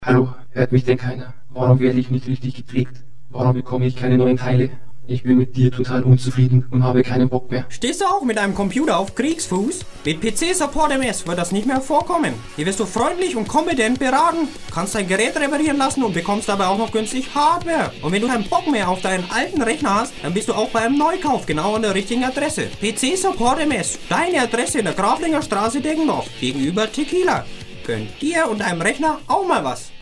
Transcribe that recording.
Hallo, hört mich denn keiner? Warum werde ich nicht richtig gepflegt? Warum bekomme ich keine neuen Teile? Ich bin mit dir total unzufrieden und habe keinen Bock mehr. Stehst du auch mit einem Computer auf Kriegsfuß? Mit PC Support MS wird das nicht mehr vorkommen. Hier wirst du freundlich und kompetent beraten, kannst dein Gerät reparieren lassen und bekommst dabei auch noch günstig Hardware. Und wenn du keinen Bock mehr auf deinen alten Rechner hast, dann bist du auch bei einem Neukauf genau an der richtigen Adresse. PC Support MS, deine Adresse in der Graflinger Straße Deggendorf, gegenüber Tequila. Gönnt dir und deinem Rechner auch mal was.